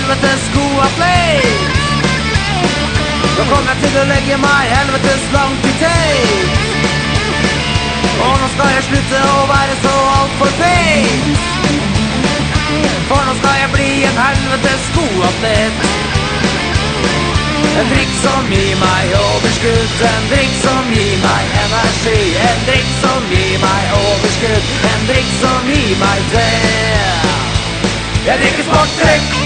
helvetes god atlet. Nå kommer jeg til å legge meg helvetes langt i teg. Og nå skal jeg slutte å være så alt for feit. For nå skal jeg bli en helvetes god atlet. En drikk som gir meg overskudd, en drikk som gir meg energi, en drikk som gir meg overskudd, en drikk som gir meg det. Jeg drikker sportdrikk.